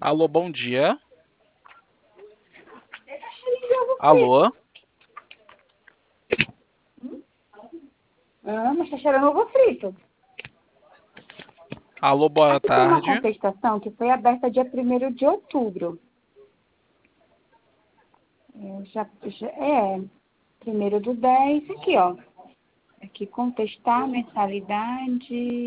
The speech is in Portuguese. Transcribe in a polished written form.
Alô, bom dia. Deixa cheirinho de ovo frito. Alô, Ah, mas tá cheirando ovo frito. alô, boa Aqui tem uma tarde. contestação que foi aberta dia 1º de outubro. Eu já 1º do 10, aqui, ó. Aqui, contestar mensalidade.